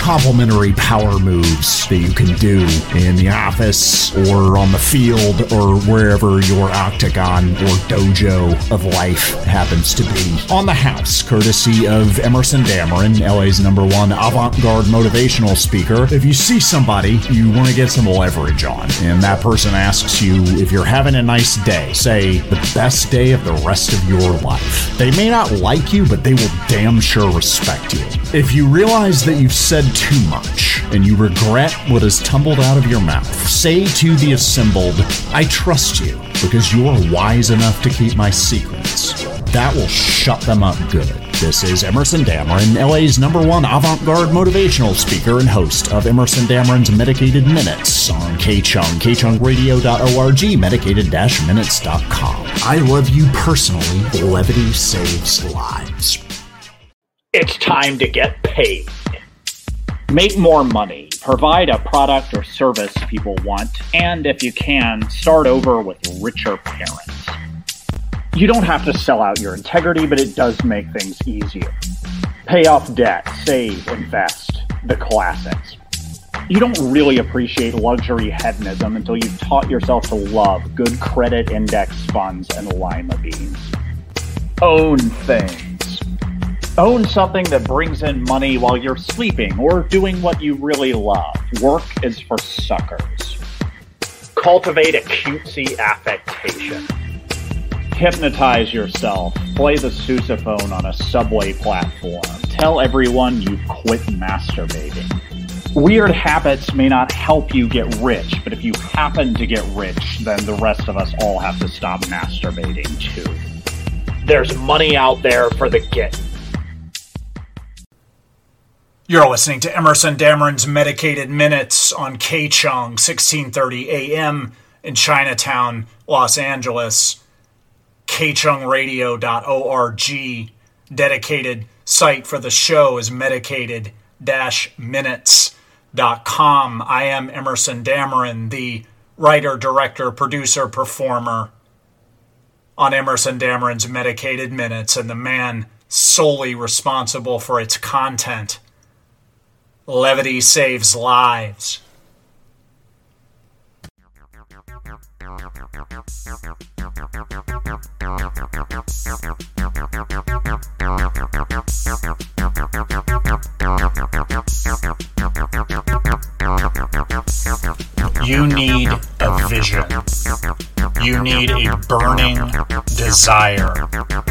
complementary power moves that you can do in the office or on the field or wherever your octagon or dojo of life happens to be. On the House, courtesy of Emerson Dameron, LA's #1 avant-garde motivational speaker. If you see somebody you want to get some leverage on, and that person asks you if you're having a nice day, say, the best day of the rest of your life. They may not like you, but they will damn sure respect you. If you realize that you've said too much and you regret what has tumbled out of your mouth, say to the assembled, I trust you because you're wise enough to keep my secrets. That will shut them up good. This is Emerson Dameron, LA's #1 avant-garde motivational speaker and host of Emerson Dameron's Medicated Minutes on KCHUNG, kchungradio.org, medicated-minutes.com. I love you personally. Levity saves lives. It's time to get paid. Make more money, provide a product or service people want, and if you can, start over with richer parents. You don't have to sell out your integrity, but it does make things easier. Pay off debt, save, invest, the classics. You don't really appreciate luxury hedonism until you've taught yourself to love good credit index funds and lima beans. Own things. Own something that brings in money while you're sleeping or doing what you really love. Work is for suckers. Cultivate a cutesy affectation. Hypnotize yourself. Play the sousaphone on a subway platform. Tell everyone you've quit masturbating. Weird habits may not help you get rich, but if you happen to get rich, then the rest of us all have to stop masturbating too. There's money out there for the getting. You're listening to Emerson Dameron's Medicated Minutes on KCHUNG, 1630 AM in Chinatown, Los Angeles. kchungradio.org. Dedicated site for the show is medicated-minutes.com. I am Emerson Dameron, the writer, director, producer, performer on Emerson Dameron's Medicated Minutes, and the man solely responsible for its content. Levity saves lives. You need a vision. You need a burning desire.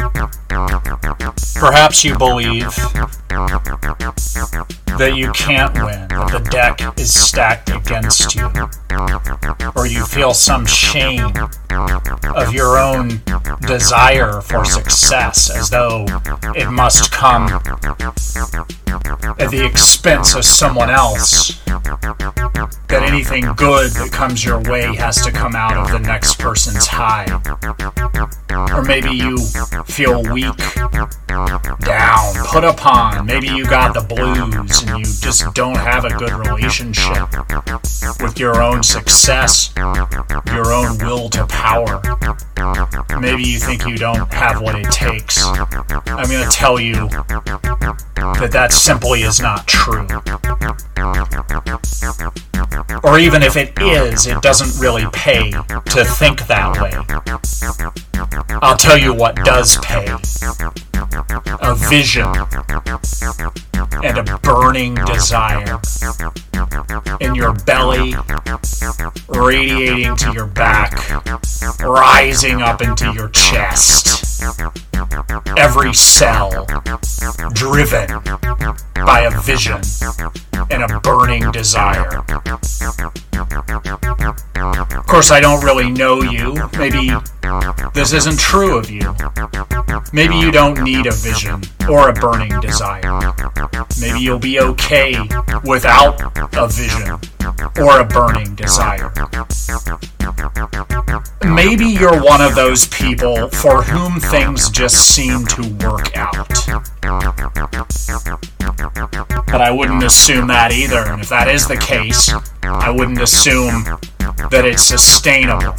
Perhaps you believe that you can't win, that the deck is stacked against you, or you feel some shame of your own desire for success, as though it must come at the expense of someone else, that anything good that comes your way has to come out of the next person's hide. Or maybe you feel weak, down, put upon. Maybe you got the blues and you just don't have a good relationship with your own success, your own will to power. Maybe you think you don't have what it takes. I'm going to tell you that simply is not true. Or even if it is, it doesn't really pay to think that way. I'll tell you what does pay. A vision and a burning desire in your belly, radiating to your back, rising up into your chest. Every cell driven by a vision and a burning desire. Of course, I don't really know you. Maybe this isn't true of you. Maybe you don't need a vision or a burning desire. Maybe you'll be okay without a vision or a burning desire. Maybe you're one of those people for whom things just seem to work out. But I wouldn't assume that either, and if that is the case, I wouldn't assume that it's sustainable.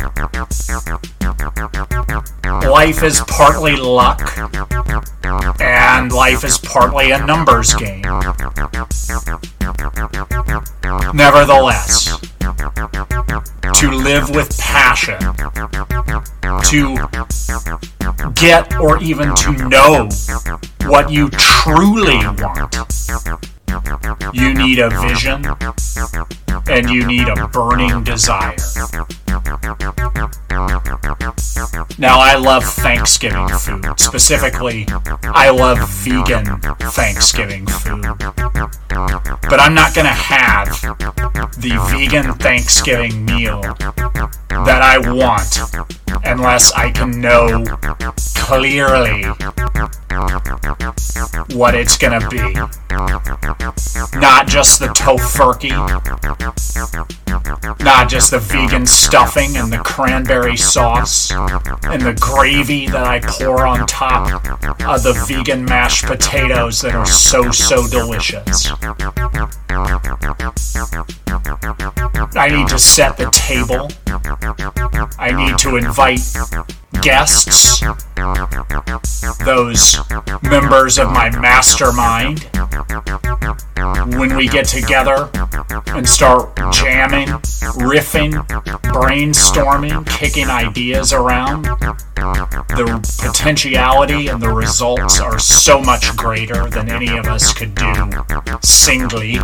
Life is partly luck, and life is partly a numbers game. Nevertheless, to live with passion, to get or even to know what you truly want, you need a vision and you need a burning desire. Now, I love Thanksgiving food. Specifically, I love vegan Thanksgiving food. But I'm not going to have the vegan Thanksgiving meal that I want unless I can know clearly what it's going to be. Not just the tofurkey, not just the vegan stuffing and the cranberry sauce and the gravy that I pour on top of the vegan mashed potatoes that are so delicious. I need to set the table. I need to invite guests, those members of my mastermind. When we get together and start jamming, riffing, brainstorming, kicking ideas around, the potentiality and the results are so much greater than any of us could do singly.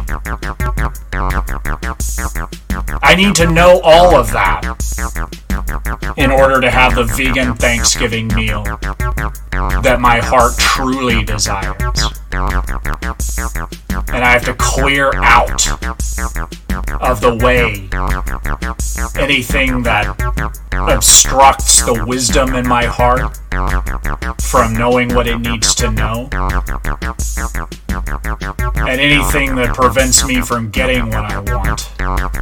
I need to know all of that in order to have the vegan Thanksgiving meal that my heart truly desires. And I have to clear out of the way anything that obstructs the wisdom in my heart from knowing what it needs to know, and anything that prevents me from getting what I want.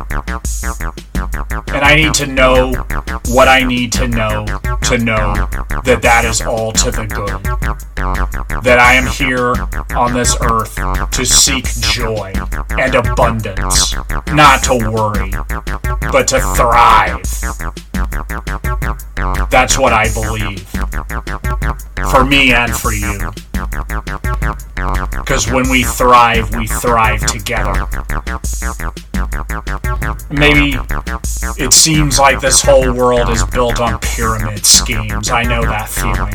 And I need to know what I need to know that that is all to the good. That I am here on this earth to seek joy and abundance, not to worry, but to thrive. That's what I believe. For me and for you. Because when we thrive together. Maybe it seems like this whole world is built on pyramid schemes. I know that feeling.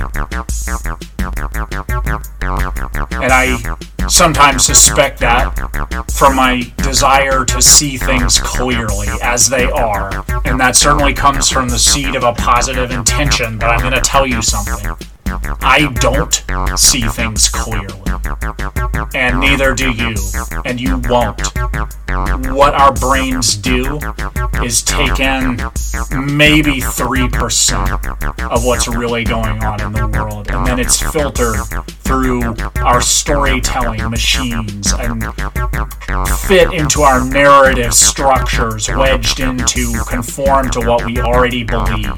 And I sometimes suspect that from my desire to see things clearly as they are. And that certainly comes from the seed of a positive intention, but I'm going to tell you something. I don't see things clearly. And neither do you. And you won't. What our brains do is take in maybe 3% of what's really going on in the world. And then it's filtered through our storytelling machines and fit into our narrative structures, wedged in to conform to what we already believe.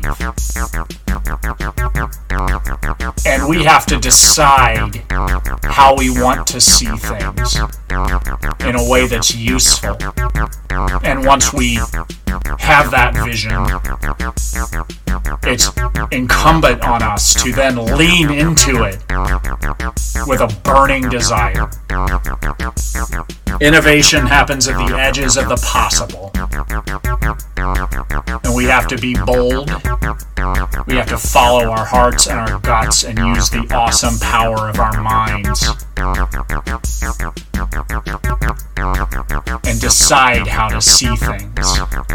And we have to decide how we want to see things in a way that's useful. And once we have that vision, it's incumbent on us to then lean into it with a burning desire. Innovation happens at the edges of the possible. And we have to be bold. We have to follow our hearts and our guts and use the awesome power of our minds. And decide how to see things.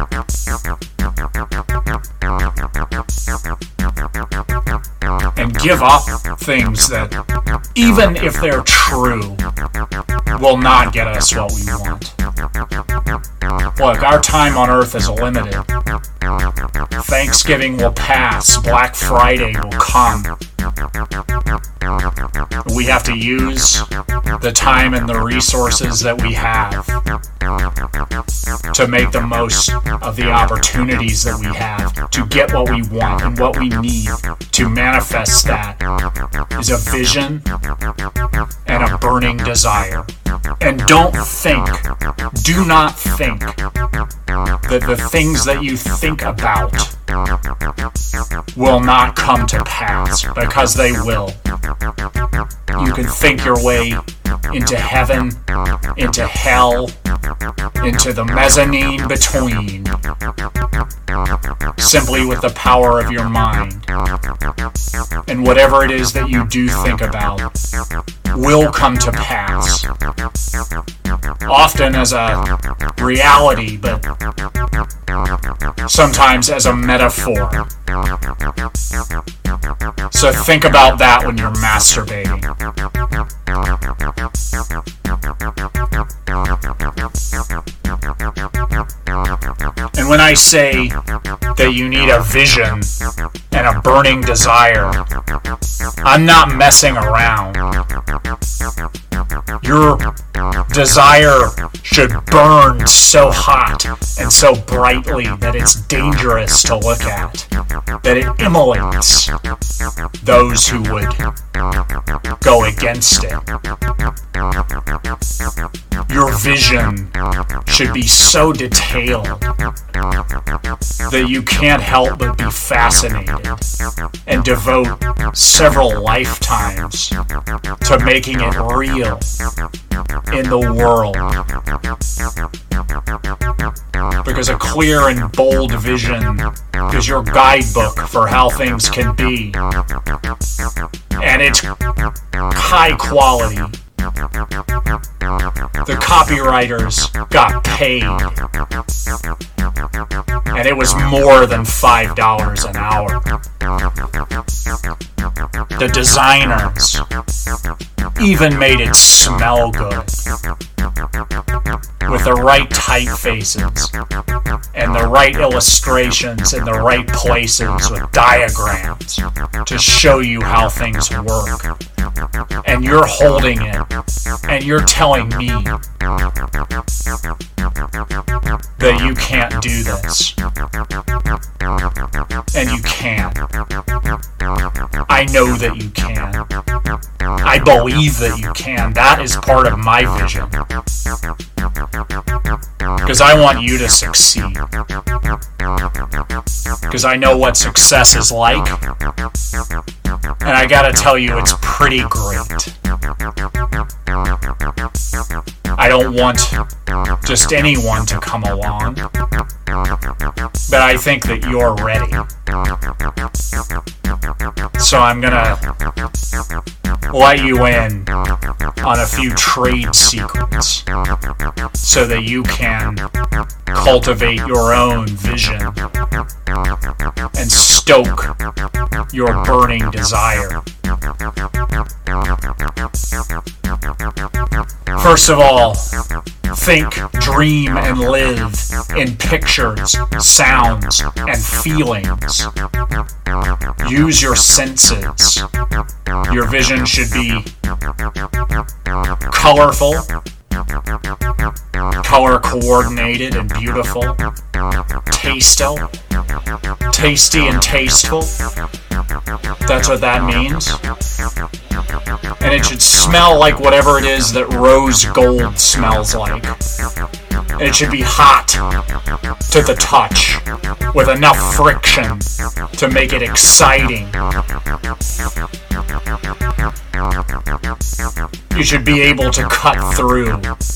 And give up things that, even if they're true, will not get us what we want. Look, our time on earth is limited. Thanksgiving will pass. Black Friday will come. We have to use the time and the resources that we have to make the most of the opportunity opportunities that we have to get what we want and what we need to manifest that is a vision and a burning desire. And do not think that the things that you think about will not come to pass, because they will. You can think your way into heaven, into hell, into the mezzanine between, simply with the power of your mind. And whatever it is that you do think about will come to pass. Often as a reality, but sometimes as a metaphor. So think about that when you're masturbating. And when I say that you need a vision and a burning desire, I'm not messing around. Your desire should burn so hot and so brightly that it's dangerous to look at, that it immolates those who would go against it. Your vision should be so detailed that you can't help but be fascinated and devote several lifetimes to making it real in the world. Because a clear and bold vision is your guidebook for how things can be. And it's high quality. The copywriters got paid. And it was more than $5 an hour. The designers even made it smell good, with the right typefaces and the right illustrations in the right places with diagrams to show you how things work. And you're holding it and you're telling me that you can't do this. And you can. I know that you can. I believe that you can. That is part of my vision. Because I want you to succeed. Because I know what success is like. And I gotta tell you, it's pretty great. I don't want just anyone to come along, but I think that you're ready. So I'm gonna let you in on a few trade secrets so that you can cultivate your own vision and stoke your burning desire. First of all, think, dream, and live in pictures, sounds, and feelings. Use your senses. Your vision should be colorful, color coordinated and beautiful, tasty and tasteful. That's what that means. And it should smell like whatever it is that rose gold smells like. And it should be hot to the touch, with enough friction to make it exciting. You should be able to cut through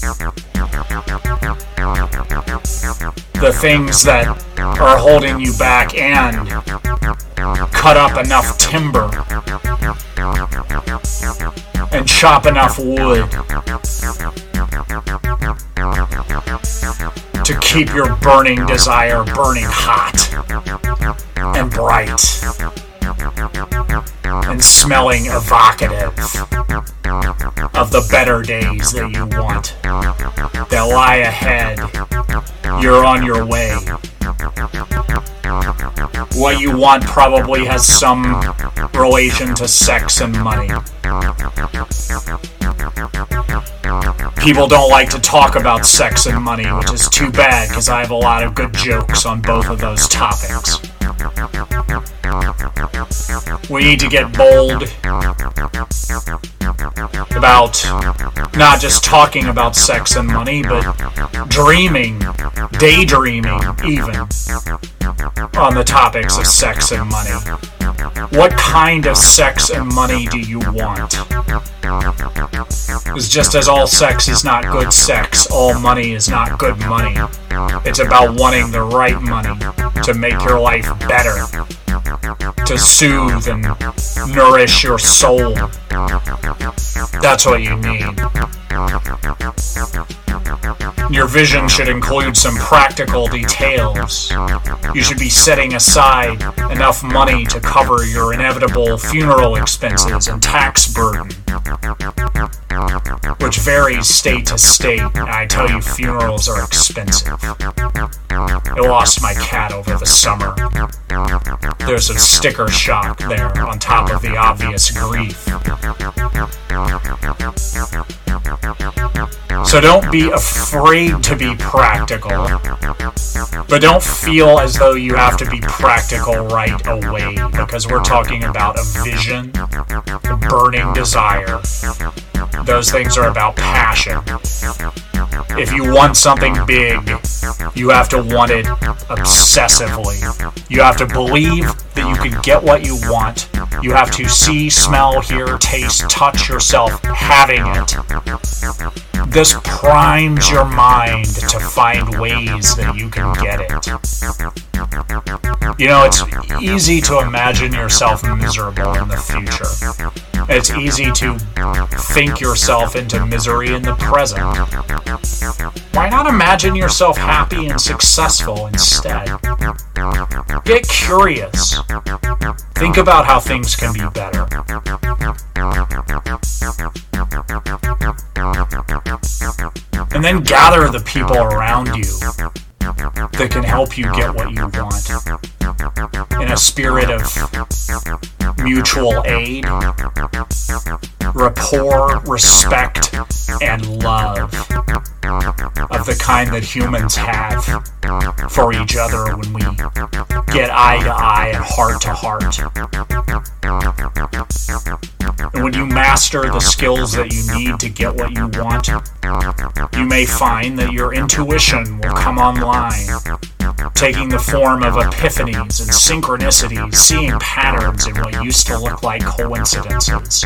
the things that are holding you back and cut up enough timber and chop enough wood to keep your burning desire burning hot and bright and smelling evocative of the better days that you want, that lie ahead. You're on your way. What you want probably has some relation to sex and money. People don't like to talk about sex and money, which is too bad because I have a lot of good jokes on both of those topics. We need to get bold about not just talking about sex and money, but dreaming, daydreaming even, on the topics of sex and money. What kind of sex and money do you want? Because just as all sex is not good sex, all money is not good money. It's about wanting the right money to make your life better, to soothe and nourish your soul. That's what you need. Your vision should include some practical details. You should be setting aside enough money to cover your inevitable funeral expenses and tax burden, which varies state to state. I tell you, funerals are expensive. I lost my cat over the summer. There's some sticker shock there on top of the obvious grief. So don't be afraid to be practical, but don't feel as though you have to be practical right away, because we're talking about a vision, a burning desire. Those things are about passion. If you want something big, you have to want it obsessively. You have to believe that you can get what you want. You have to see, smell, hear, taste, touch yourself having it. This primes your mind to find ways that you can get it. You know, it's easy to imagine yourself miserable in the future. It's easy to think yourself into misery in the present. Why not imagine yourself happy and successful instead? Get curious. Think about how things can be better. And then gather the people around you that can help you get what you want in a spirit of mutual aid, rapport, respect, and love of the kind that humans have for each other when we get eye to eye and heart to heart. And when you master the skills that you need to get what you want, you may find that your intuition will come online, taking the form of epiphanies and synchronicities, seeing patterns in what used to look like coincidences.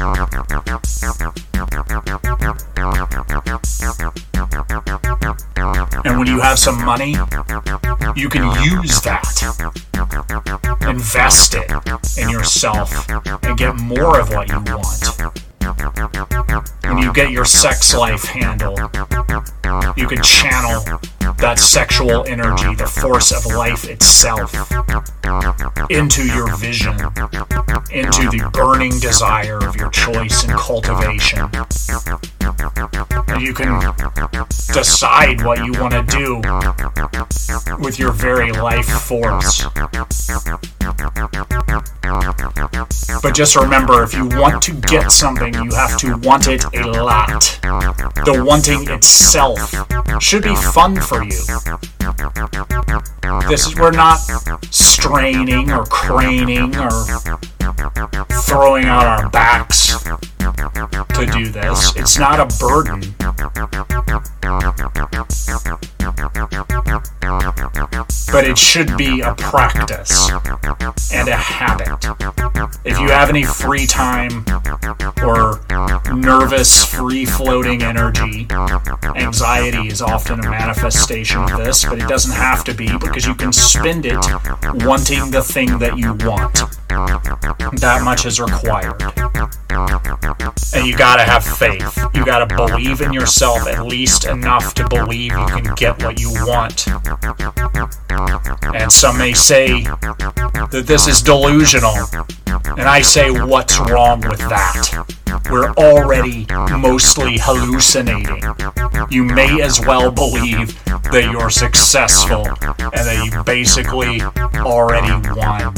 And when you have some money, you can use that, invest it in yourself, and get more of what you want. When you get your sex life handled, you can channel that sexual energy, the force of life itself, into your vision, into the burning desire of your choice and cultivation. And you can decide what you want to do with your very life force. But just remember, if you want to get something, you have to want it a lot. The wanting itself should be fun for you. We're not straining or craning or throwing out our backs to do this. It's not a burden. But it should be a practice and a habit. If you have any free time or nervous, free-floating energy, anxiety is often a manifestation of this, but it doesn't have to be, because you can spend it wanting the thing that you want. That much is required. And you gotta have faith. You gotta believe in yourself at least enough to believe you can get what you want. And some may say that this is delusional. And I say, what's wrong with that? we're already mostly hallucinating. You may as well believe that you're successful and that you basically already won.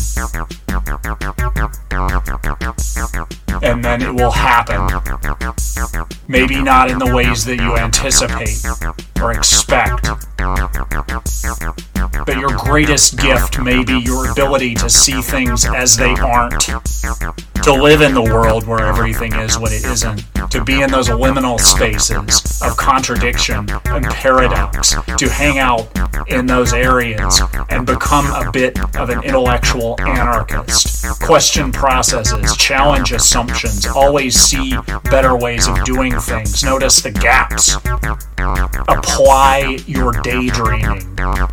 And then it will happen. Maybe not in the ways that you anticipate or expect. But your greatest gift may be your ability to see things as they aren't. To live in the world where everything is what it isn't. To be in those liminal spaces of contradiction and paradox. To hang out in those areas and become a bit of an intellectual anarchist. Question processes, challenge assumptions, always see better ways of doing things. Notice the gaps. Apply your daydreaming.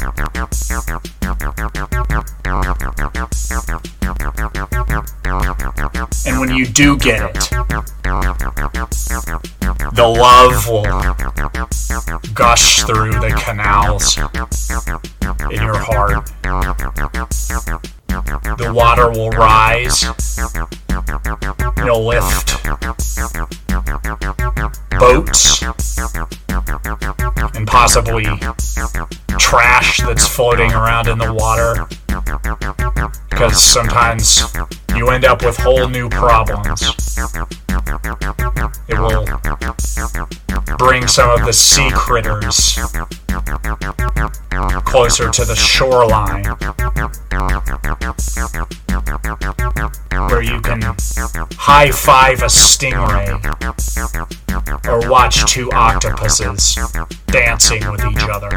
And when you do get it, the love will gush through the canals in your heart. The water will rise. It'll lift boats and possibly trash that's floating around in the water, because sometimes you end up with whole new problems. It will bring some of the sea critters closer to the shoreline, where you can high-five a stingray or watch two octopuses dancing with each other.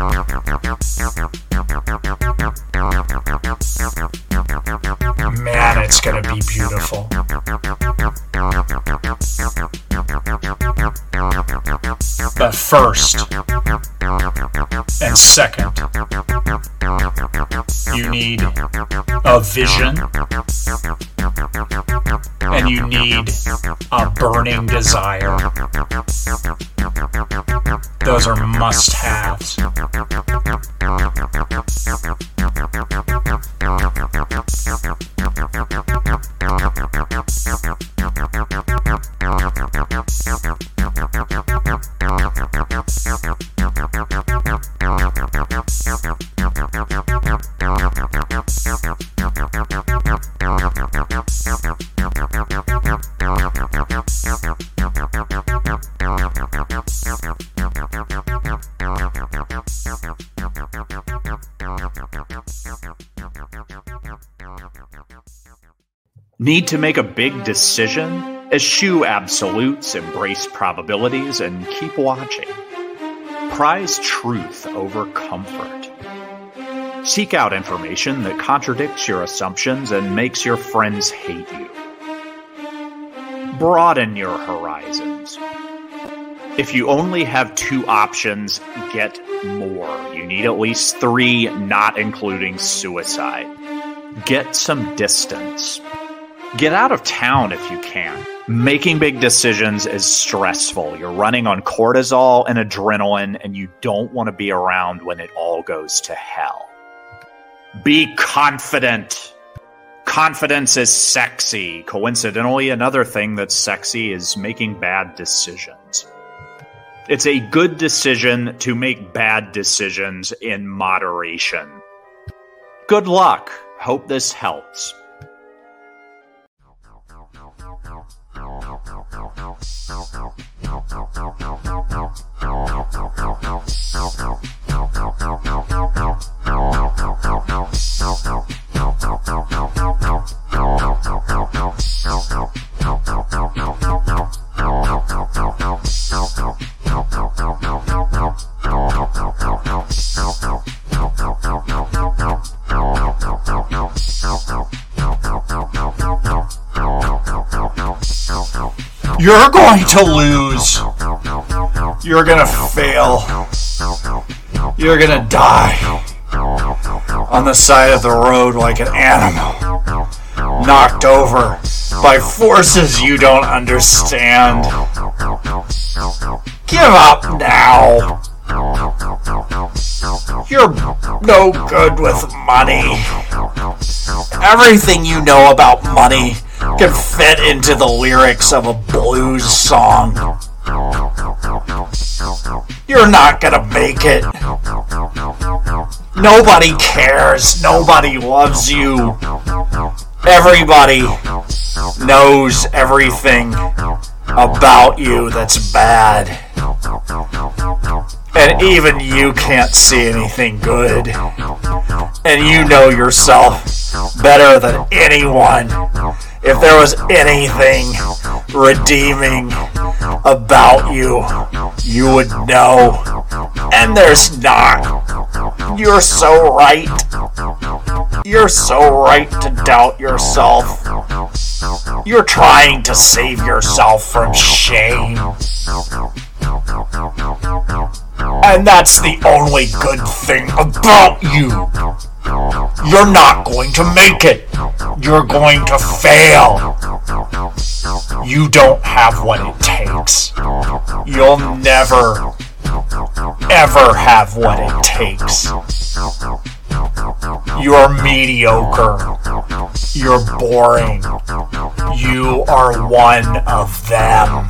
Man, it's gonna be beautiful. But first and second, you need a vision, and you need a burning desire. Those are must-haves. Need to make a big decision? Eschew absolutes, embrace probabilities, and keep watching. Prize truth over comfort. Seek out information that contradicts your assumptions and makes your friends hate you. Broaden your horizons. If you only have 2 options, get more. You need at least 3, not including suicide. Get some distance. Get out of town if you can. Making big decisions is stressful. You're running on cortisol and adrenaline, and you don't want to be around when it all goes to hell. Be confident. Confidence is sexy. Coincidentally, another thing that's sexy is making bad decisions. It's a good decision to make bad decisions in moderation. Good luck. Hope this helps. You're going to lose. You're gonna fail. You're gonna die on the side of the road like an animal, knocked over by forces you don't understand. Give up now. You're no good with money. Everything you know about money can fit into the lyrics of a blues song. You're not gonna make it. Nobody cares. Nobody loves you. Everybody knows everything about you that's bad. And even you can't see anything good. And you know yourself better than anyone. If there was anything redeeming about you, you would know. And there's not. You're so right. You're so right to doubt yourself. You're trying to save yourself from shame. And that's the only good thing about you. You're not going to make it. You're going to fail. You don't have what it takes. You'll never, ever have what it takes. You're mediocre. You're boring. You are one of them.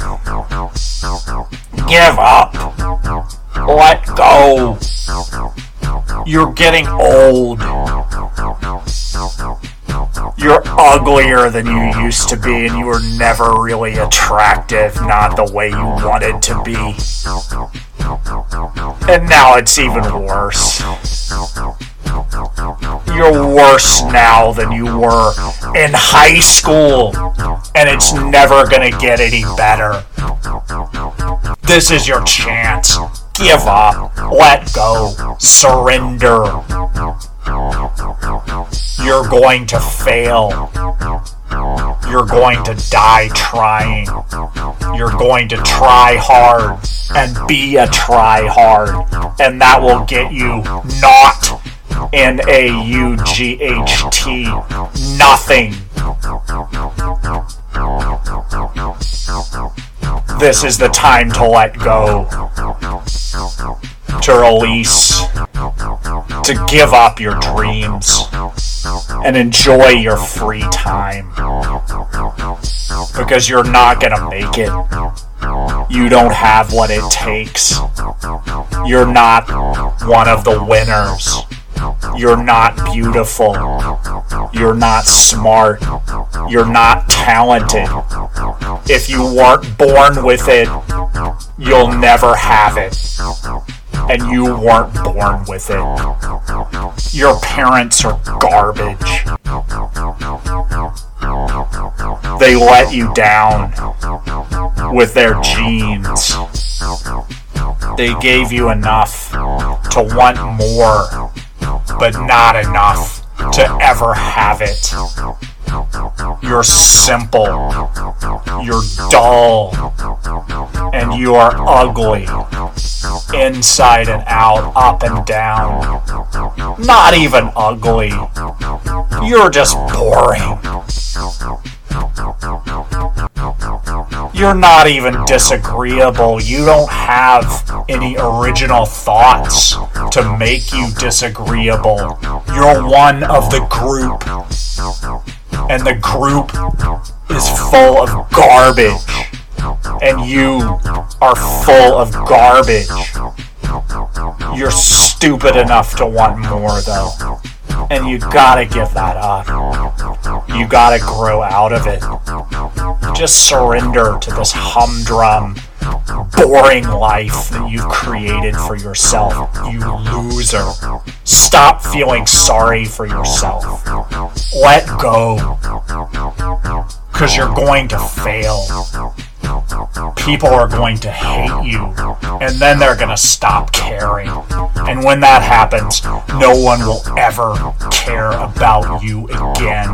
Give up. Let go. You're getting old. You're uglier than you used to be, and you were never really attractive, not the way you wanted to be. And now it's even worse. You're worse now than you were in high school, and it's never gonna get any better. This is your chance. Give up. Let go. Surrender. You're going to fail. You're going to die trying. You're going to try hard and be a try hard. And that will get you not N-A-U-G-H-T. Nothing. This is the time to let go. To release. To give up your dreams. And enjoy your free time. Because you're not gonna make it. You don't have what it takes. You're not one of the winners. You're not beautiful. You're not smart. You're not talented. If you weren't born with it, you'll never have it. And you weren't born with it. Your parents are garbage. They let you down with their genes. They gave you enough to want more, but not enough to ever have it. You're simple. You're dull. And you are ugly. Inside and out, up and down. Not even ugly. You're just boring. You're not even disagreeable. You don't have any original thoughts to make you disagreeable. You're one of the group. And the group is full of garbage. And you are full of garbage. You're stupid enough to want more, though. And you gotta give that up. You gotta grow out of it. Just surrender to this humdrum, boring life that you've created for yourself, you loser. Stop feeling sorry for yourself. Let go. Because you're going to fail. People are going to hate you, and then they're going to stop caring. And when that happens, no one will ever care about you again.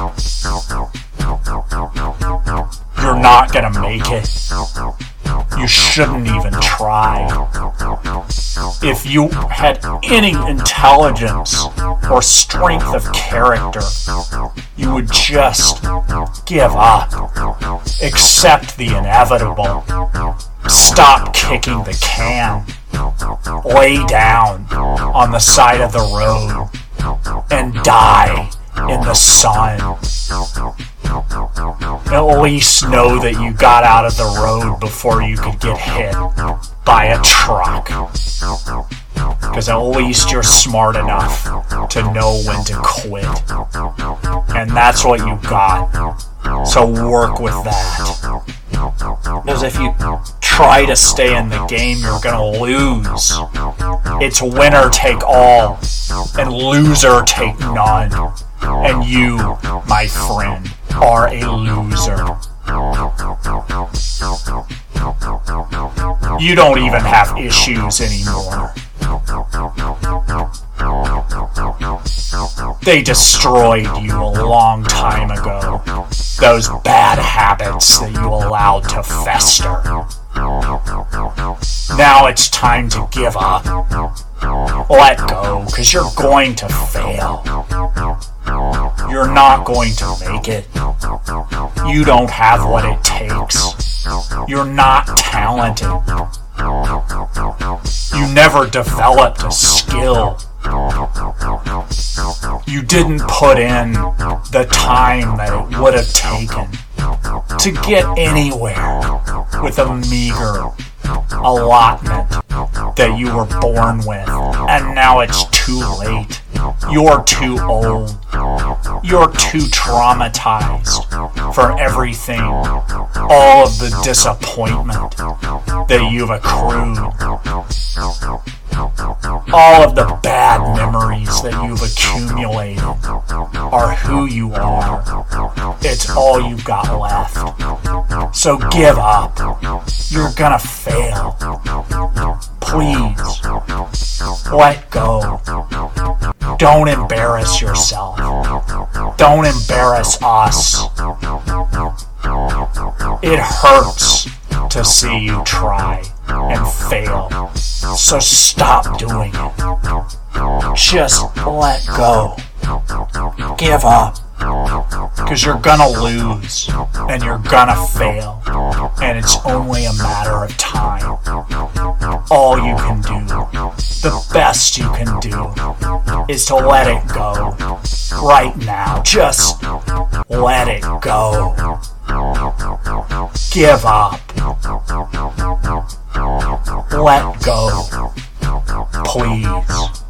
You're not going to make it. You shouldn't even try. If you had any intelligence or strength of character, you would just give up. Accept the inevitable. Stop kicking the can. Lay down on the side of the road and die in the sun. At least know that you got out of the road before you could get hit by a truck. Because at least you're smart enough to know when to quit. And that's what you got. So work with that. Because if you try to stay in the game, you're gonna lose. It's winner take all, and loser take none. And you, my friend, are a loser. You don't even have issues anymore. They destroyed you a long time ago. Those bad habits that you allowed to fester. Now it's time to give up. Let go, because you're going to fail. You're not going to make it. You don't have what it takes. You're not talented. You never developed a skill. You didn't put in the time that it would have taken to get anywhere with a meager allotment that you were born with, and now it's too late. You're too old. You're too traumatized for everything, all of the disappointment that you've accrued, all of the bad memories that you've accumulated are who you are. It's all you've got left. So give up. You're gonna fail. Please, let go. Don't embarrass yourself. Don't embarrass us. It hurts to see you try and fail. So stop doing it. Just let go. Give up. Because you're gonna lose, and you're gonna fail, and it's only a matter of time. All you can do, the best you can do, is to let it go. Right now, just let it go. Give up. Let go. Please.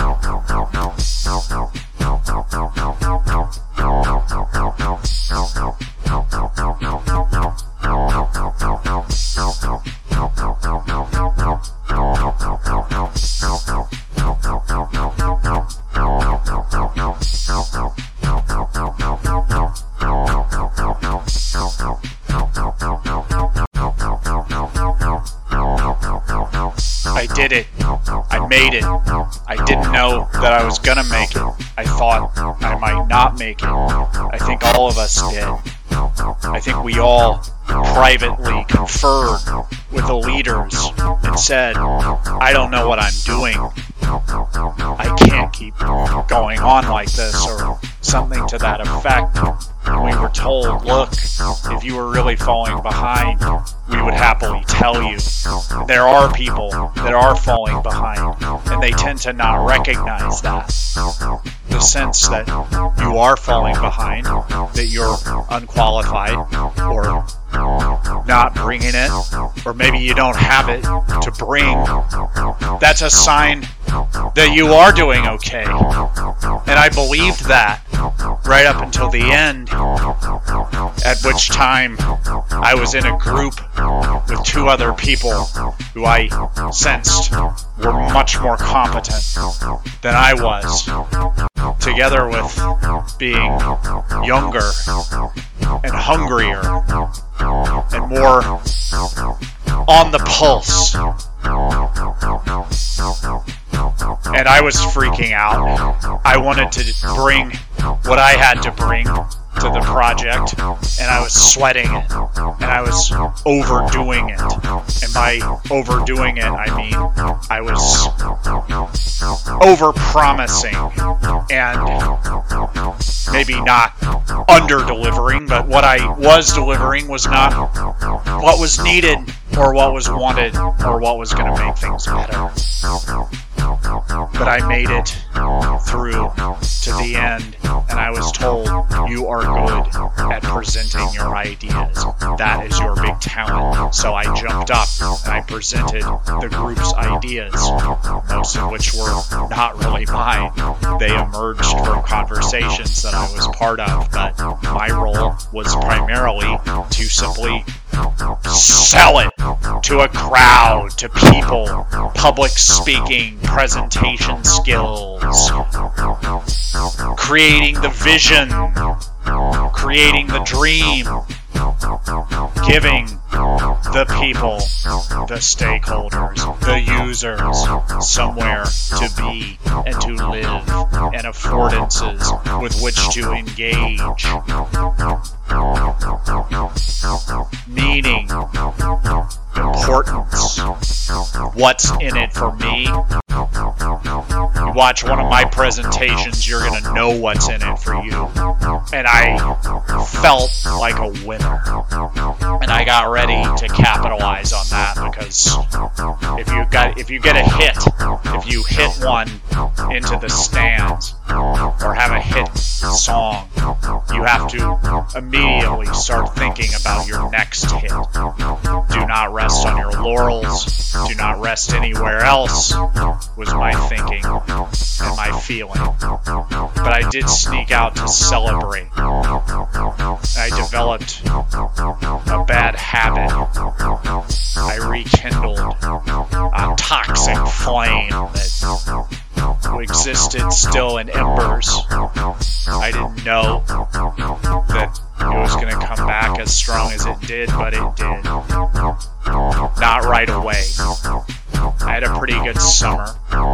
I did it. I made it. I didn't know that I was gonna make it. I thought I might not make it. I think all of us did. I think we all privately conferred with the leaders and said, I don't know what I'm doing. I can't keep going on like this, or something to that effect. We were told, look, if you were really falling behind, we would happily tell you. There are people that are falling behind, and they tend to not recognize that. The sense that you are falling behind, that you're unqualified, or not bringing it, or maybe you don't have it to bring, that's a sign that you are doing okay. And I believed that right up until the end, at which time I was in a group with two other people who I sensed were much more competent than I was, together with being younger and hungrier and more on the pulse. And I was freaking out. I wanted to bring what I had to bring to the project, and I was sweating it, and I was overdoing it. And by overdoing it, I mean I was over-promising and maybe not under-delivering, but what I was delivering was not what was needed or what was wanted or what was going to make things better. But I made it through to the end, and I was told, you are good at presenting your ideas. That is your big talent. So I jumped up and I presented the group's ideas, most of which were not really mine. They emerged from conversations that I was part of, but my role was primarily to simply sell it to a crowd, to people, public speaking, presentation skills, creating the vision, creating the dream, giving the people, the stakeholders, the users somewhere to be and to live, and affordances with which to engage. Meaning, importance, what's in it for me. You watch one of my presentations, you're going to know what's in it for you. And I felt like a winner. And I got ready to capitalize on that, because if you get a hit, if you hit one into the stands or have a hit song, you have to immediately start thinking about your next hit. Do not rest on your laurels. Do not rest anywhere else, was my thinking and my feeling. But I did sneak out to celebrate. I developed a bad habit. I rekindled a toxic flame that existed still in embers. I didn't know that it was going to come back as strong as it did, but it did. Not right away. I had a pretty good summer.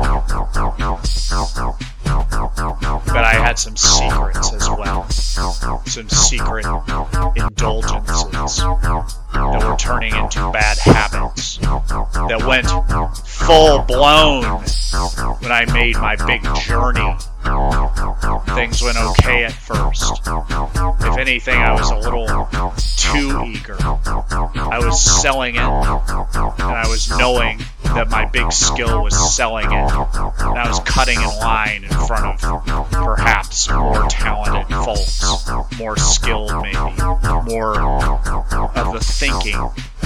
But I had some secrets as well. Some secret indulgences that were turning into bad habits that went full blown when I made my big journey. Things went okay at first. If anything, I was a little too eager. I was selling it, and I was knowing that my big skill was selling it, and I was cutting in line in front of perhaps more talented folks, more skilled maybe, more of the thinking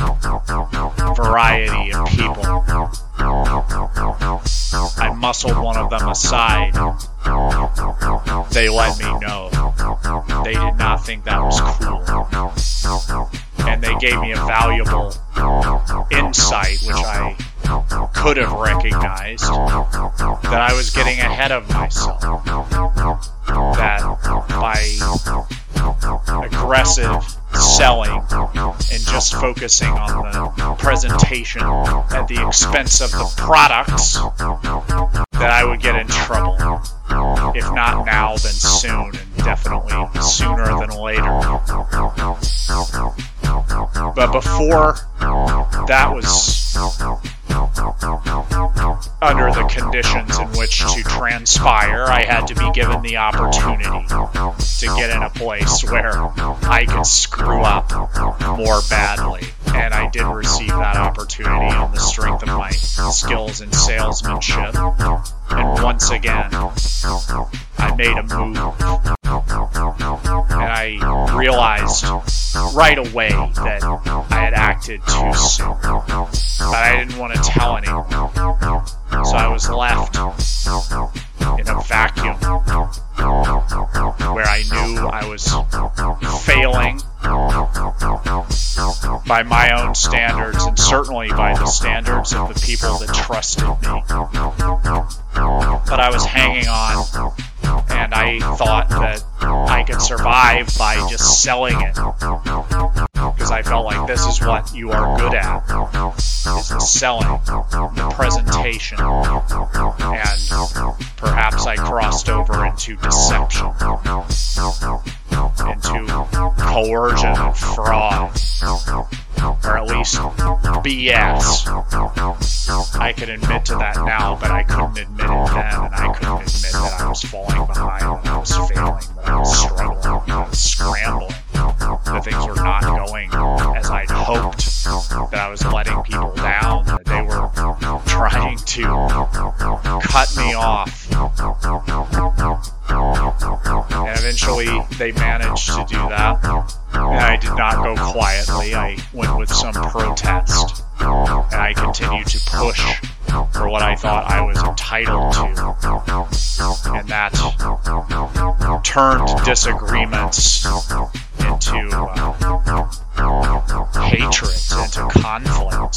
variety of people. I muscled one of them aside. They let me know. They did not think that was cool. And they gave me a valuable insight, which I could have recognized, that I was getting ahead of myself. That by aggressive selling and just focusing on the presentation at the expense of the products, that I would get in trouble. If not now, then soon, and definitely sooner than later. But before that was under the conditions in which to transpire, I had to be given the opportunity to get in a place where I could screw up more badly. And I did receive that opportunity on the strength of my skills in salesmanship. And once again, I made a move. And I realized right away that I had acted too soon. But I didn't want to tell anyone. So I was left in a vacuum where I knew I was failing by my own standards, and certainly by the standards of the people that trusted me. But I was hanging on, and I thought that I could survive by just selling it, because I felt like this is what you are good at, is the selling, the presentation, and perhaps I crossed over into deception, into coercion and fraud, or at least BS. I can admit to that now, but I couldn't admit it then, and I couldn't admit that I was falling behind, that I was failing, that I was struggling, that I was scrambling, that things were not going as I'd hoped, that I was letting people down, that they were trying to cut me off. And if Eventually, they managed to do that, and I did not go quietly. I went with some protest, and I continued to push for what I thought I was entitled to, and that turned disagreements into hatred, into conflict.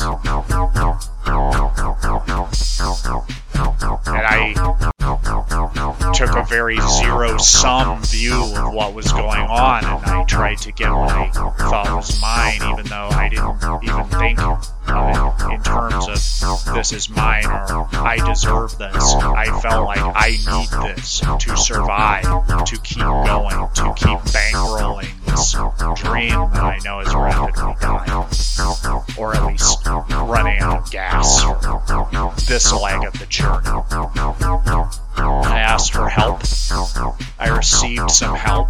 And I took a very zero-sum view of what was going on, and I tried to get what I thought was mine, even though I didn't even think of it in terms of this is mine or I deserve this. I felt like I need this to survive, to keep going, to keep bankrolling this dream that I know is rapidly dying, or at least running out of gas for this leg of the journey. I asked for help. I received some help.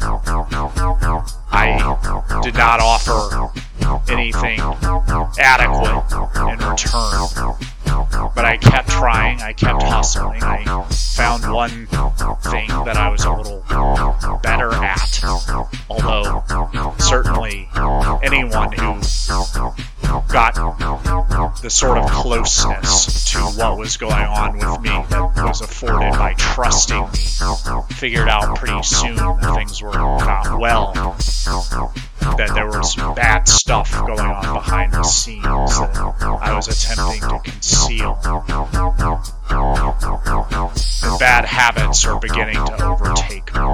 I did not offer anything adequate in return, but I kept trying. I kept hustling. I found one thing that I was a little better at, although certainly anyone who got the sort of closeness to what was going on with me that was afforded by trusting me figured out pretty soon that things were not well, that there was some bad stuff going on behind the scenes that I was attempting to conceal. The bad habits are beginning to overtake me,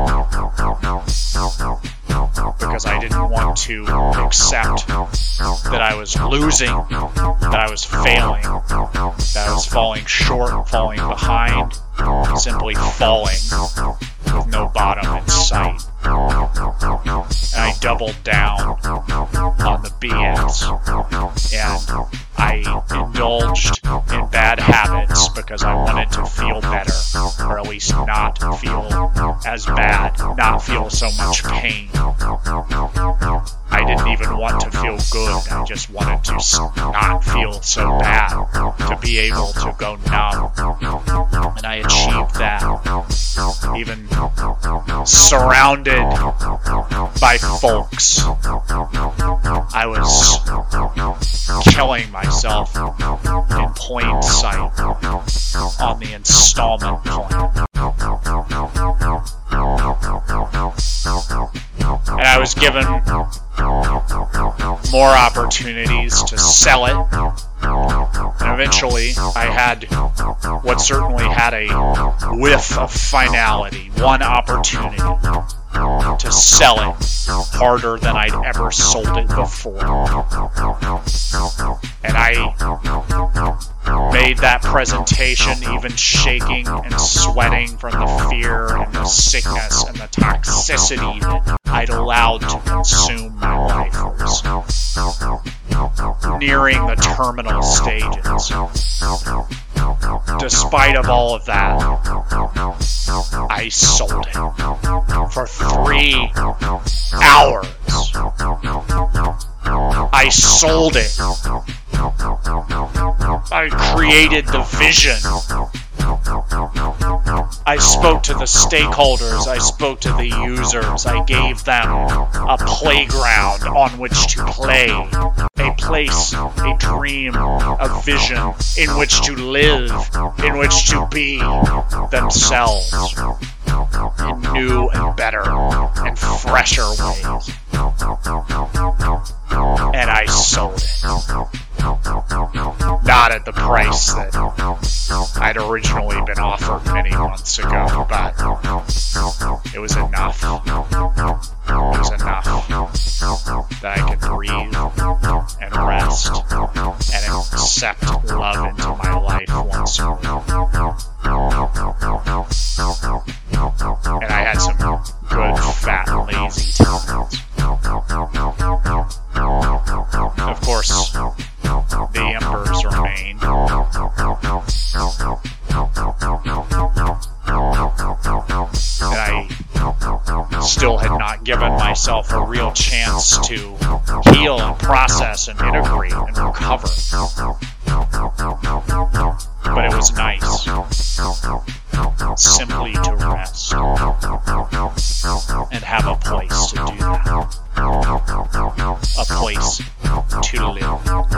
because I didn't want to accept that I was losing, that I was failing, that I was falling short, falling behind, simply falling with no bottom in sight. And I doubled down on the BS, and I indulged in bad habits because I wanted to feel better, or at least not feel as bad, not feel so much pain. I didn't even want to feel good. I just wanted to not feel so bad, to be able to go numb. And I achieved that, even surrounded by folks. I was killing myself in plain sight on the installment plan. And I was given more opportunities to sell it. And eventually, I had what certainly had a whiff of finality, one opportunity to sell it harder than I'd ever sold it before. And I made that presentation even shaking and sweating from the fear and the sickness and the toxicity that I'd allowed to consume my life. It was nearing the terminal stages. Despite of all of that, I sold it for 3 hours. I sold it. I created the vision. I spoke to the stakeholders. I spoke to the users. I gave them a playground on which to play, a place, a dream, a vision in which to live, in which to be themselves in new and better and fresher ways. And I sold it. Not at the price that I'd originally been offered many months ago, but it was enough. It was enough that I could breathe and rest and accept love into my life once more. And I had some good, fat, lazy times. Of course, the embers remain. And I still had not given myself a real chance to heal and process and integrate and recover. But it was nice simply to rest. have a place to do that. A place to live.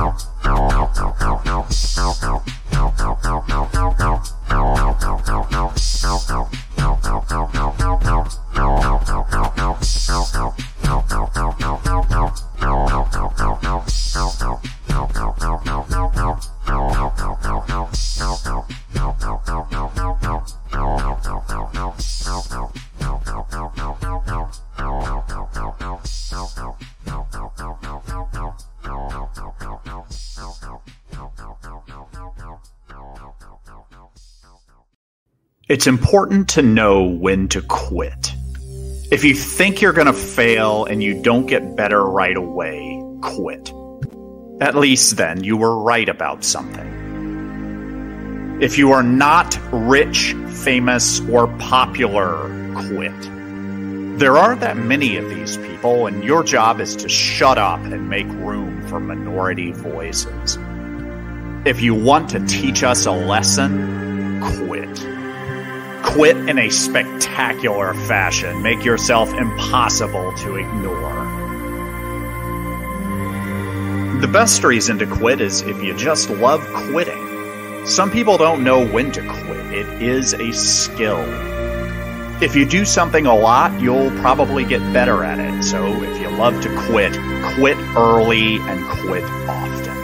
It's important to know when to quit. If you think you're going to fail and you don't get better right away, quit. At least then you were right about something. If you are not rich, famous, or popular, quit. There aren't that many of these people, and your job is to shut up and make room for minority voices. If you want to teach us a lesson, quit. Quit in a spectacular fashion. Make yourself impossible to ignore. The best reason to quit is if you just love quitting. Some people don't know when to quit. It is a skill. If you do something a lot, you'll probably get better at it. So if you love to quit, quit early and quit often.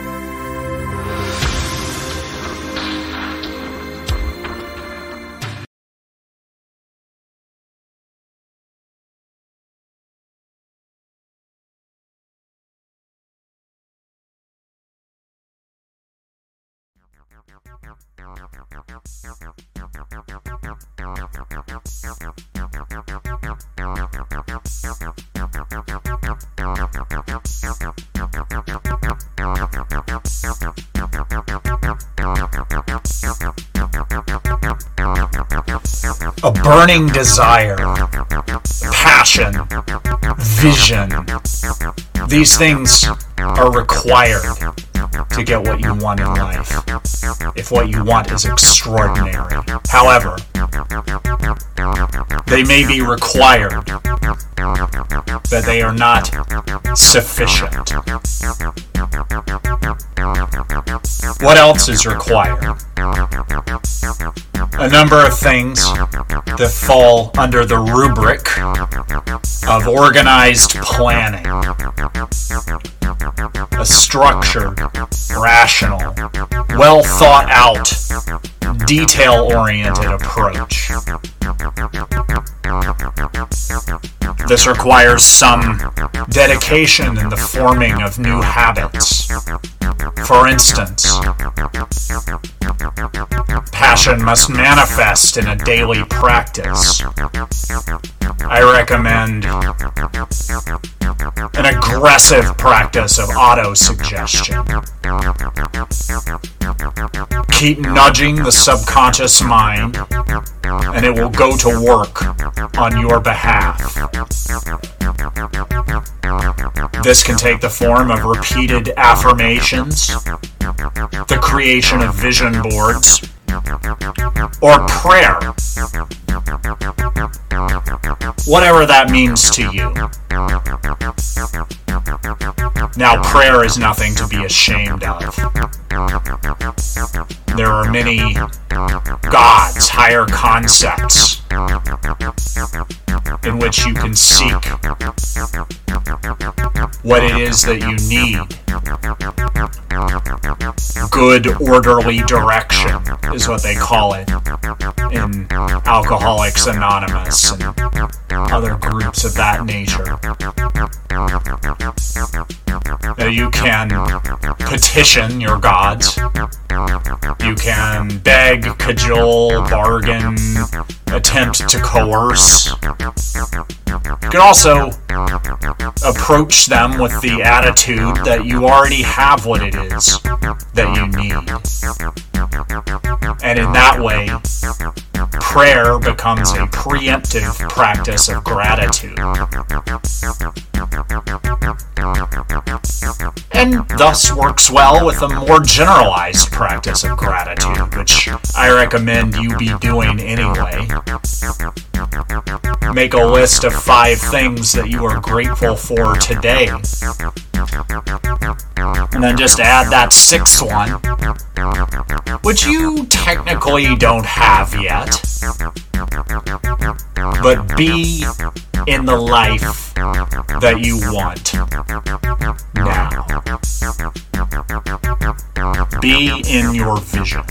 A burning desire, passion, vision. These things are required to get what you want in life, if what you want is extraordinary. However, they may be required, but they are not sufficient. What else is required? A number of things that fall under the rubric of organized planning. A structured, rational, well thought out, detail-oriented approach. This requires some dedication in the forming of new habits. For instance, passion must manifest in a daily practice. I recommend an aggressive practice of auto-suggestion. Keep nudging the subconscious mind, and it will go to work on your behalf. This can take the form of repeated affirmations, the creation of vision boards, or prayer. Whatever that means to you. Now, prayer is nothing to be ashamed of. There are many gods, higher concepts, in which you can seek what it is that you need. Good, orderly direction is what they call it in Alcoholics Anonymous and other groups of that nature. You can petition your gods. You can beg, cajole, bargain, attempt to coerce. You can also approach them with the attitude that you already have what it is that you need. And in that way, prayer becomes a preemptive practice of gratitude. And thus works well with a more generalized practice of gratitude, which I recommend you be doing anyway. Make a list of 5 things that you are grateful for today. And then just add that 6th one, which you technically don't have yet. But be in the life that you want now. Be in your vision.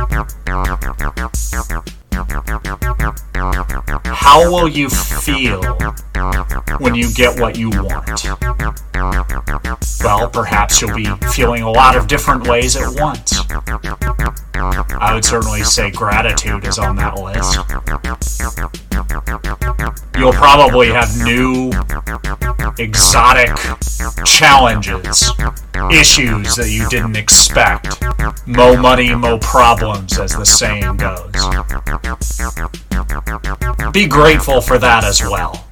How will you feel when you get what you want? Well, perhaps you'll be feeling a lot of different ways at once. I would certainly say gratitude is on that list. You'll probably have new, exotic challenges, issues that you didn't expect. Mo money, mo problems, as the saying goes. Be grateful for that as well.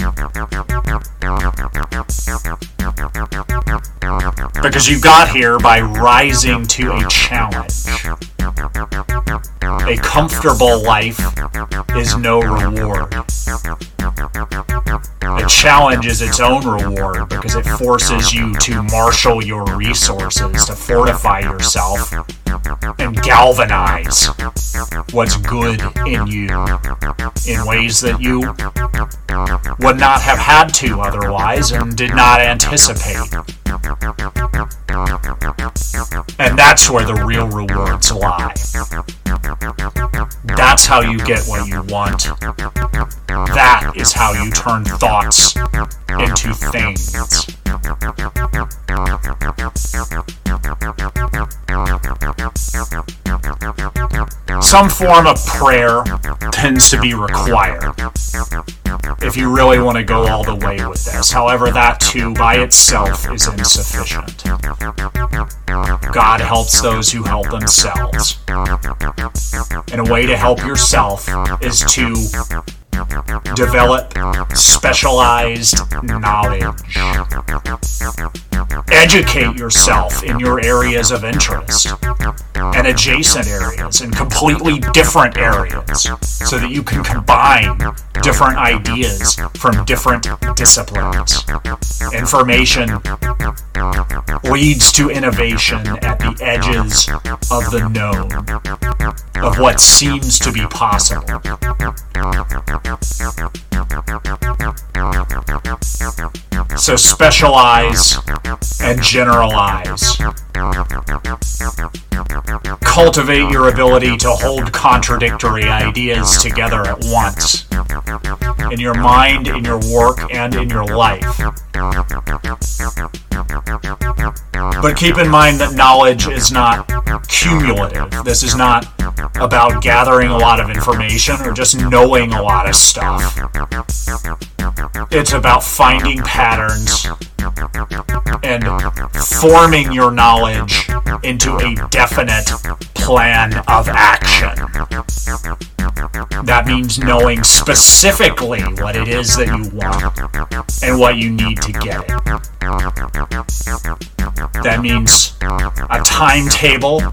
Because you got here by rising to a challenge. A comfortable life is no reward. A challenge is its own reward because it forces you to marshal your resources to fortify yourself and galvanize what's good in you in ways that you would not have had to otherwise and did not anticipate. And that's where the real rewards lie. That's how you get what you want. That is how you turn thoughts into things. Some form of prayer tends to be required if you really want to go all the way with this. However, that too by itself is insufficient. God helps those who help themselves. And a way to help yourself is to develop specialized knowledge. Educate yourself in your areas of interest and adjacent areas and completely different areas so that you can combine different ideas from different disciplines. Information leads to innovation at the edges of the known, of what seems to be possible. So specialize and generalize. Cultivate your ability to hold contradictory ideas together at once, in your mind, in your work, and in your life. But keep in mind that knowledge is not cumulative. This is not about gathering a lot of information or just knowing a lot of stuff. It's about finding patterns and forming your knowledge into a definite plan of action. That means knowing specifically what it is that you want and what you need to get it. That means a timetable,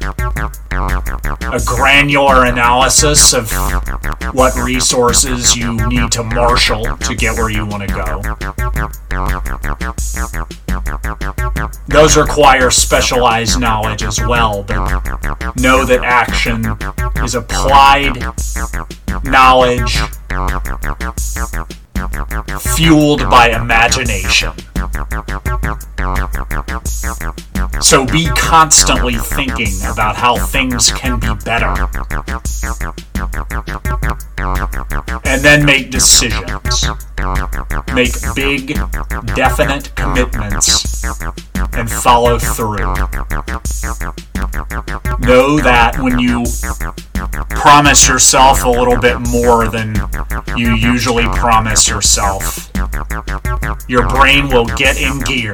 a granular analysis of what resources you need to marshal to get where you want to go. Those require specialized knowledge as well, but know that action is applied knowledge fueled by imagination. So be constantly thinking about how things can be better. And then make decisions. Make big, definite commitments and follow through. Know that when you promise yourself a little bit more than you usually promise yourself, your brain will get in gear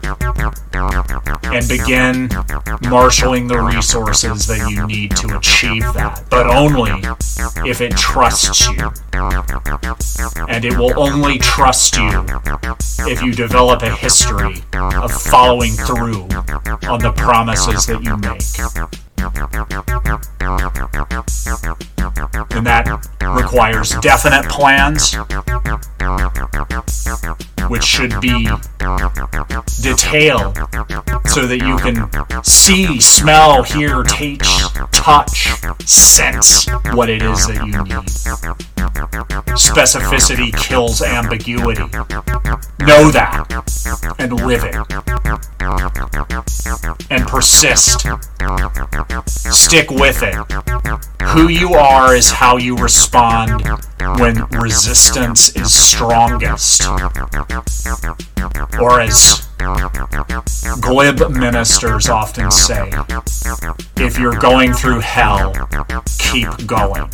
and begin marshaling the resources that you need to achieve that, but only if it trusts you. And it will only trust you if you develop a history of following through on the promises that you make. And that requires definite plans, which should be detailed so that you can see, smell, hear, taste, touch, sense what it is that you need. Specificity kills ambiguity. Know that and live it. And persist. Stick with it. Who you are is how you respond when resistance is strongest. Or as glib ministers often say, if you're going through hell, keep going.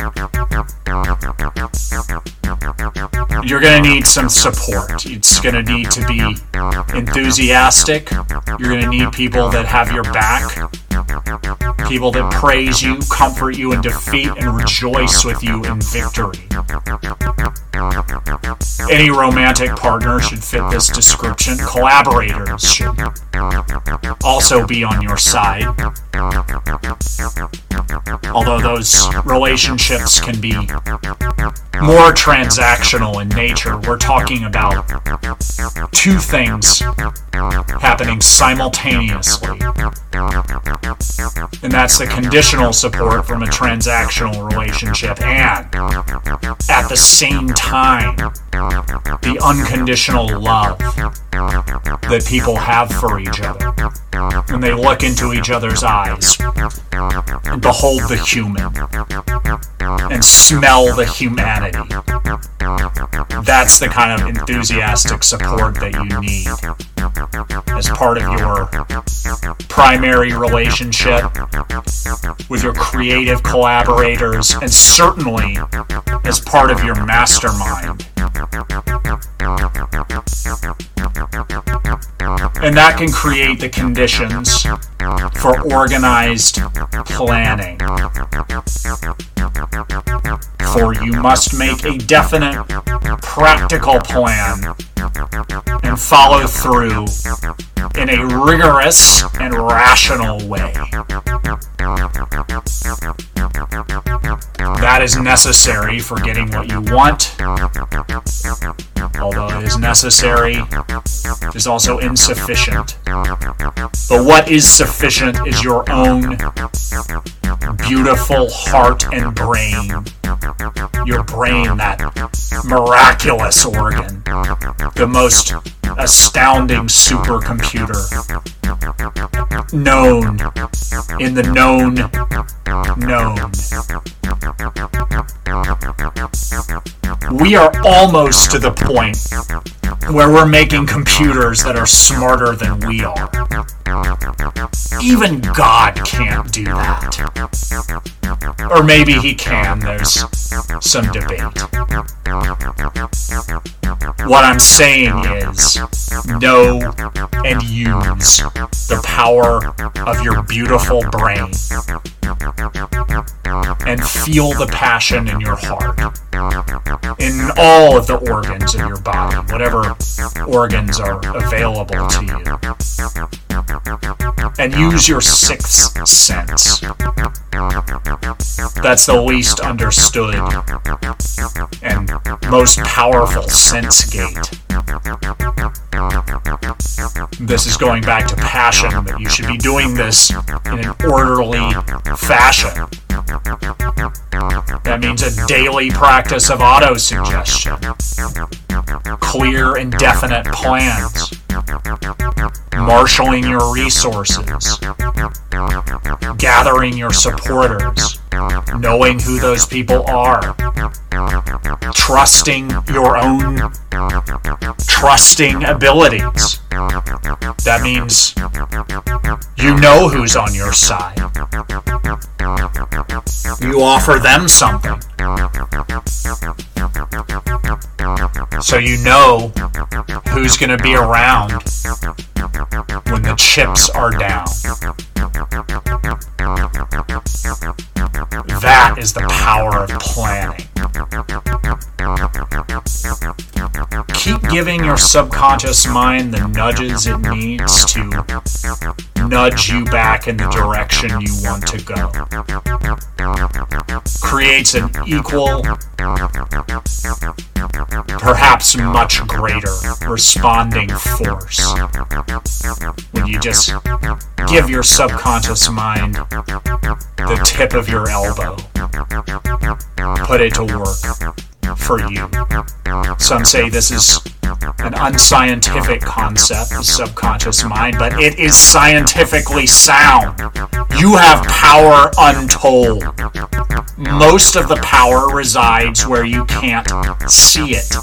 You're going to need some support. It's going to need to be enthusiastic. You're going to need people that have your back. People that praise you, comfort you in defeat, and rejoice with you in victory. Any romantic partner should fit this description. Collaborators should also be on your side. Although those relationships can be more transactional in nature, we're talking about two things happening simultaneously. And that's the conditional support from a transactional relationship, and at the same time, the unconditional love that people have for each other. When they look into each other's eyes and behold the human and smell the humanity. That's the kind of enthusiastic support that you need as part of your primary relationship with your creative collaborators, and certainly as part of your mastermind. And that can create the conditions for organized planning. For you must make a definite, practical plan and follow through in a rigorous and rational way. That is necessary for getting what you want. Although it is necessary, it is also insufficient. But what is sufficient is your own beautiful heart and brain. Your brain, that miraculous organ, the most astounding supercomputer known in the known. We are almost to the point where we're making computers that are smarter than we are. Even God can't do that. Or maybe he can, there's some debate. What I'm saying is, know and use the power of your beautiful brain. And feel the passion in your heart. In all of the organs of your body, whatever organs are available to you. And use your sixth sense. That's the least understood and most powerful sense gate. This is going back to passion, but you should be doing this in an orderly fashion. That means a daily practice of auto-suggestion, clear and definite plans, marshaling your resources, gathering your supporters, knowing who those people are, trusting your own trusting abilities. That means you know who's on your side. You offer them something. So you know who's going to be around when the chips are down. That is the power of planning. Keep giving your subconscious mind the nudges it needs to nudge you back in the direction you want to go. Creates an equal, perhaps much greater responding force when you just give your subconscious mind the tip of your elbow. Put it to work for you. Some say this is an unscientific concept, the subconscious mind, but it is scientifically sound. You have power untold. Most of the power resides where you can't see it.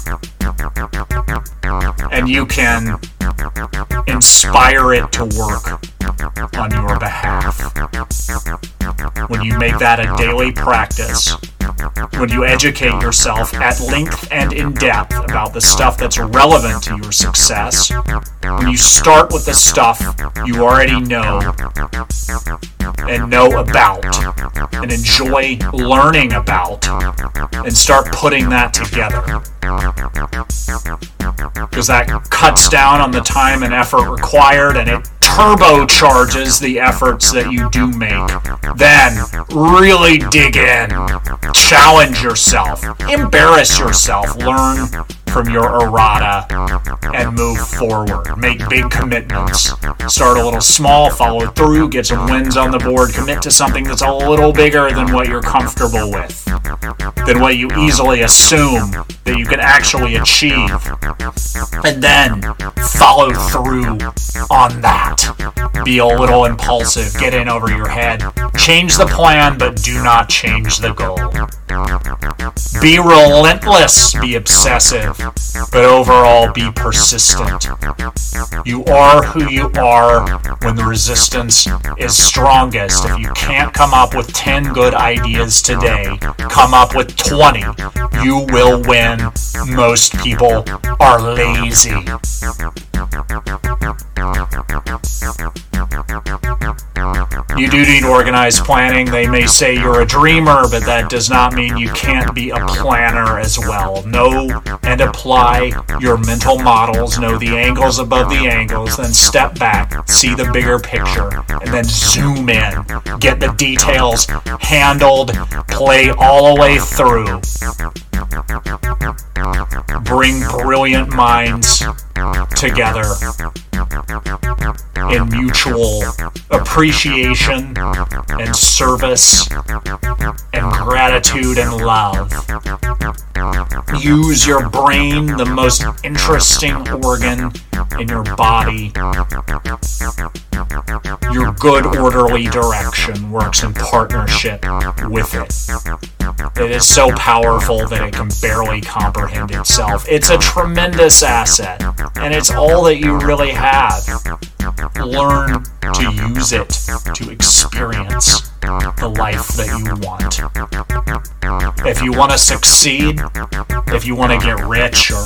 And you can inspire it to work on your behalf. When you make that a daily practice, when you educate yourself at length and in depth about the stuff that's relevant to your success, when you start with the stuff you already know and know about and enjoy learning about, and start putting that together, because that cuts down on the time and effort required, and it turbocharges the efforts that you do make. Then really dig in, challenge yourself, embarrass yourself, learn from your errata, and move forward. Make big commitments. Start a little small, follow through, get some wins on the board, commit to something that's a little bigger than what you're comfortable with, than what you easily assume that you can actually achieve, and then follow through on that. Be a little impulsive, get in over your head, change the plan, but do not change the goal. Be relentless, be obsessive, but overall be persistent. You are who you are when the resistance is strongest. If you can't come up with 10 good ideas today, come up with 20. You will win. Most people are lazy. You do need organized planning. They may say you're a dreamer, but that does not mean you can't be a planner as well. Know and apply your mental models, know the angles above the angles, then step back, see the bigger picture, and then zoom in. Get the details handled, play all the way through. Bring brilliant minds together in mutual appreciation and service and gratitude and love. Use your brain, the most interesting organ in your body. Your good orderly direction works in partnership with it. It is so powerful that it can barely comprehend itself. It's a tremendous asset, and it's all that you really have. Learn to use it to experience the life that you want. If you want to succeed, if you want to get rich or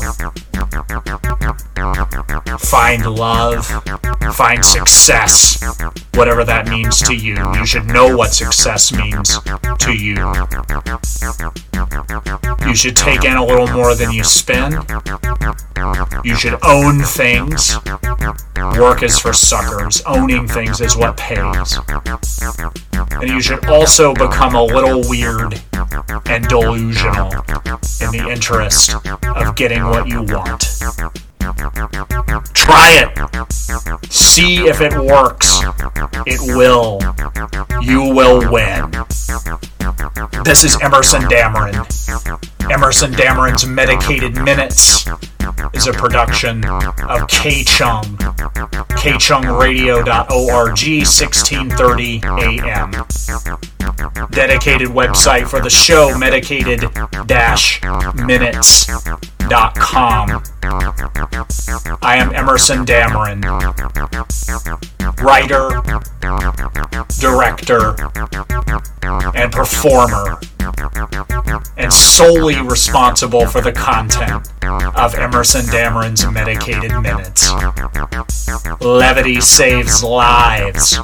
find love, find success, whatever that means to you, you should know what success means to you. You should take in a little more than you spend. You should own things. Work is for suckers. Owning things is what pays. And you should also become a little weird and delusional in the interest of getting what you want. Try it. See if it works. It will. You will win. This is Emerson Dameron. Emerson Dameron's Medicated Minutes is a production of K-Chung. KChungRadio.org, 1630 AM. dedicated website for the show, medicated-minutes.com. I am Emerson Dameron, writer, director, and performer, and solely responsible for the content of Emerson Dameron's Medicated Minutes. Levity saves lives.